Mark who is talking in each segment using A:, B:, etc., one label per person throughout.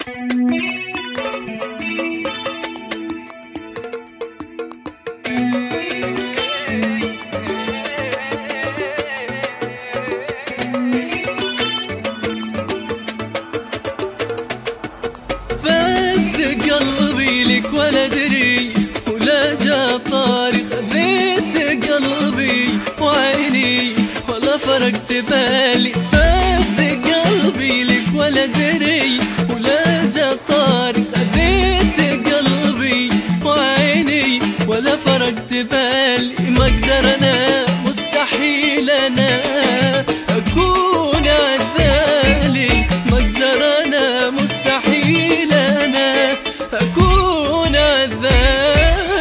A: قلبي لك ولا دري ولا جا طاري، خذيت قلبي وعيني ولا فرقت بالي. فز قلبي لك ولا دري ولا جا طاري، خذيت قلبي وعيني ولا فرقت بالي. ما اقدر انا مستحيل انا اكون عذالي، ما اقدر انا مستحيل انا أكون عذالي.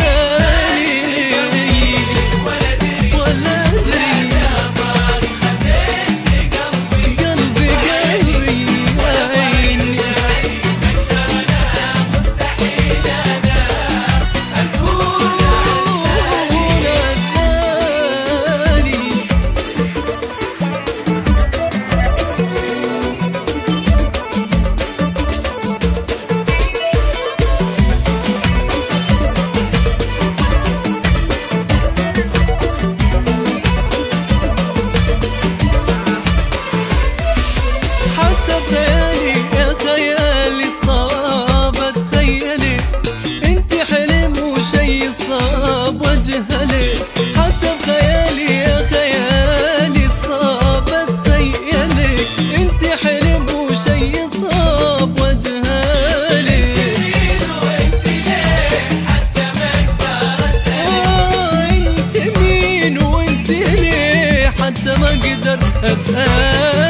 A: ولا أدري قلبي عيني،
B: مستحيل أنا أكون
A: عذالي. حتى بخيالي يا خيالي صعب اتخيلي، انت حلم وشي صعب وجهلي. حتى بخيالي يا خيالي صعب اتخيلي، انت حلم وشي صعب وجهلي.
B: وانت ليه حتى ما اقدر اسأل،
A: انت مين وانت ليه حتى ما اقدر اسأل.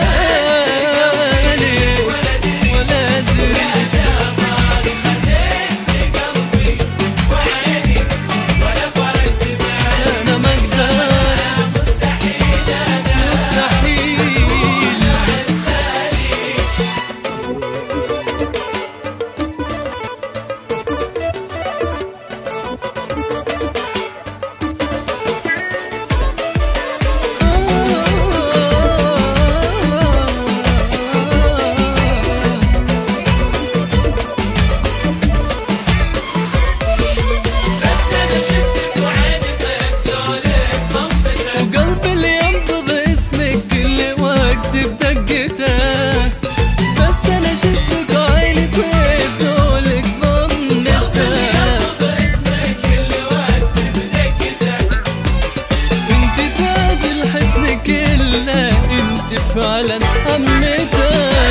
A: بدقته بس انا شفتك وعيني طيف زولك ضمته.
B: اسمك كل وقت بدقته،
A: انت تاج الحسن كله، انت فعلا همته.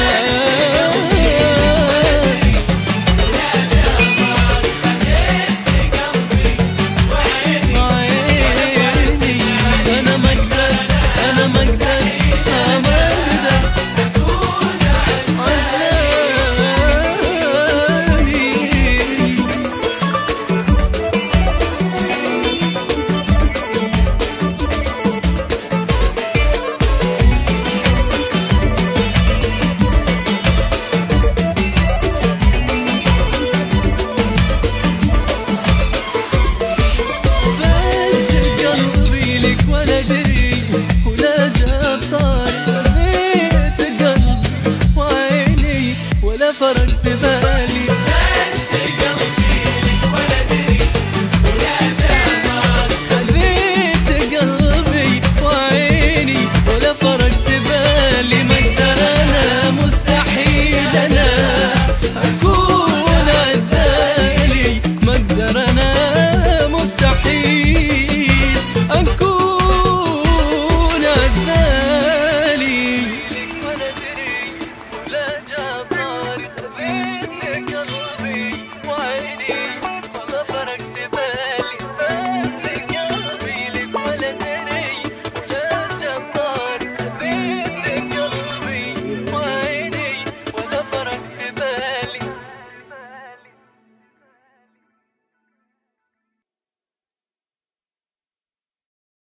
A: ولا دري ولا جاب طاري، خذيت قلبي وعيني ولا فرقت بالي.